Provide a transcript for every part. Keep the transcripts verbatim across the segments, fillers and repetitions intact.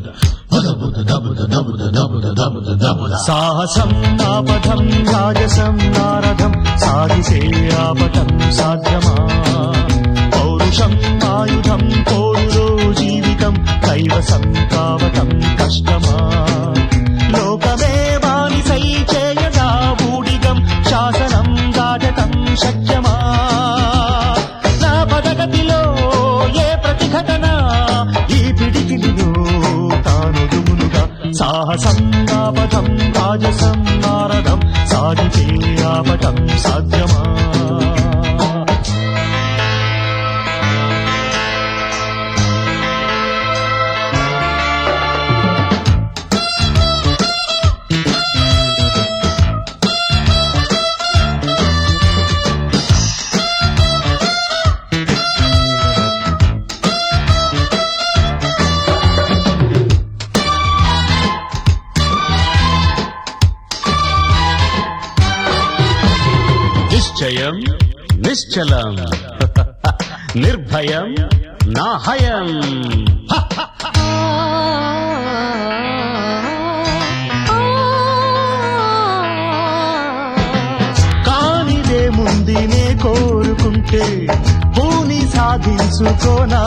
సాహసం ఆపథం రాజసం నారదం సాగిసే ఆపటం సాధ్యమా పౌరుషం ఆయుధం పోరులో జీవితం కైవసం కావటం కష్టమా లోకమే బానిసై చేయగా ఊడిగం శాసనం దాటటం శక్యమా నా పదగతిలో ఏ ప్రతిఘటన ఈ పిడికిలిలో తాను దుములుగా సాహసం ఆపథం రాజసం నారదం సాగితే ఆపటం సాధ్యమా నిశ్చయం నిశ్చలం నిర్భయం నాహయం కానిదేముంది నే కోరుకుంటే పూని సాధించుకోనా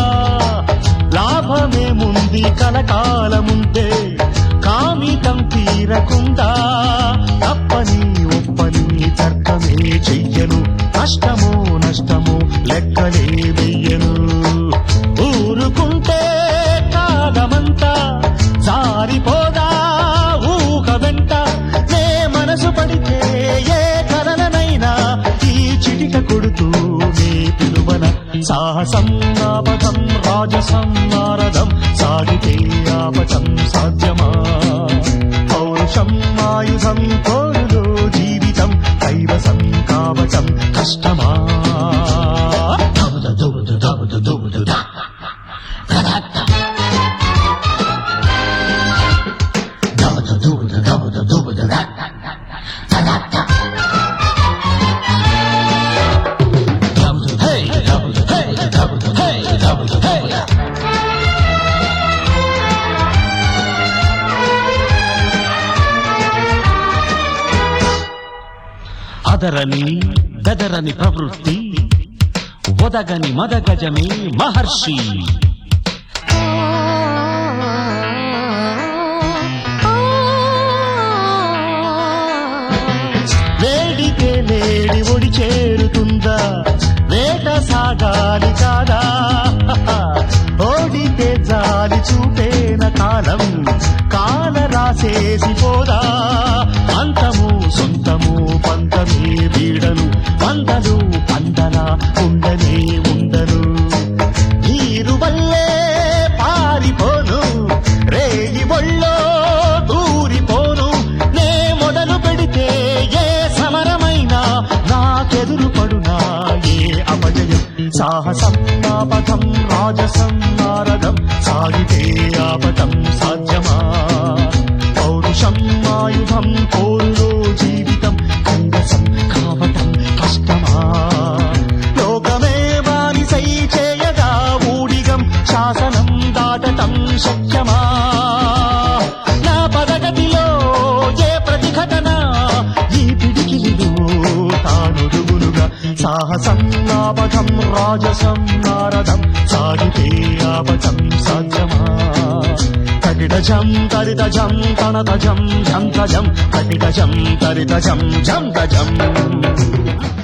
లాభమేముంది కలకాలముంటే కామితం తీరకుండా తప్పని ఒప్పని తర్కమే చెయ్యను కష్టమో నష్టమో లెక్కలే వెయ్యను ఊరుకుంటే కాగమంతా జారిపోదా ఊక వెంట నే మనసు పడితే ఏ కలనైనా ఈ చిటిక కొడుతూ నే పిలువన సాహసం ఆపథం రాజసం నారదం సాగితే ఆపటం సాధ్యమా పౌరుషం ఆయుధం కోరులో జీవితం కైవసం కావటం కష్టమా అదరని బెదరని ప్రవృత్తి ఒదగని మదగజమే మహర్షి వేడితే లేడి ఒడి చేరుతుందా వేట సాగాలి కాదా ఓడితే జాలి చూపేన కాలం కాల రాసేసి పోదా అంతము సొంతము పంతమే వీడను వందలు పందల ఉండనే ఉండను నీరు వల్లే పారిపోను రేగి ఒళ్ళో దూరిపోను నే మొదలు పెడితే ఏ సమరమైనా నాకెదురు పడునా ఏ అపజయం సాహసం ఆపథం రాజసం నారదం సాగితే ఆపటం సాధ్యమా పౌరుషం ఆయుధం పోరులో జీవితం కైవసం కావటం కష్టమా లోకమే బానిసై చేయగా ఊడిగం శాసనం దాటటం శక్యమా నా పదగతిలో ఏ ప్రతిఘటన ఈ పిడికిలిలో తానుడుగులుగా సాహసం ఆపథం రాజసం నారదం సాగితే ఆపటం సాధ్యమా కటిడజం తరితజం తనతజం ఝం తజం కటిడజం తరితజం ఝం తజం